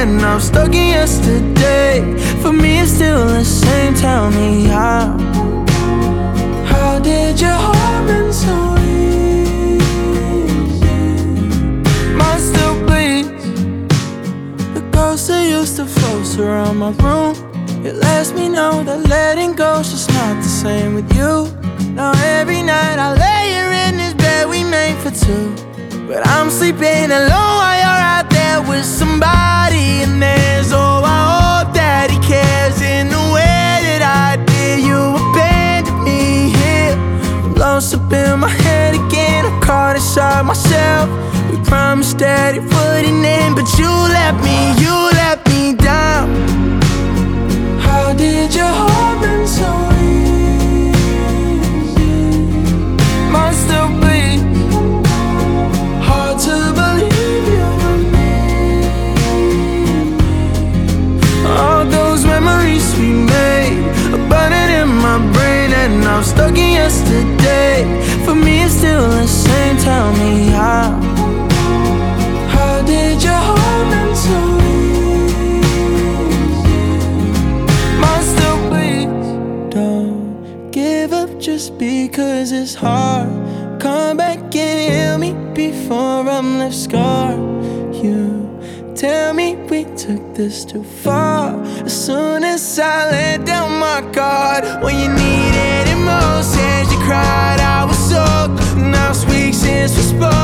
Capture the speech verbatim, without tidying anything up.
and I'm stuck in yesterday. For me it's still the same, tell me how. How did your heart been so easy? Mine still bleeds. The ghosts that used to float around my room, it lets me know that letting go's just not the same with you. Now every night I lay here in this bed we made for two, but I'm sleeping alone while you're out there with somebody. And there's, oh, I hope that he cares in the way that I did. You abandoned me here. I'm lost up in my head again. I'm caught inside myself. We promised that it wouldn't end, but you let me, you let me down. How did your heart been so easy? Mine still bleeds. Hard to believe you were me. All those memories we made are burning in my brain, and I'm stuck in yesterday. For me it's still the same, tell me how. How did your heart been so easy? Mine still bleeds. Don't give up just because it's hard. Come back and heal me before I'm left scarred. You tell me we took this too far. As soon as I let down my guard, when you needed it most, as you cried, I was soaked. Now it's weeks since we spoke.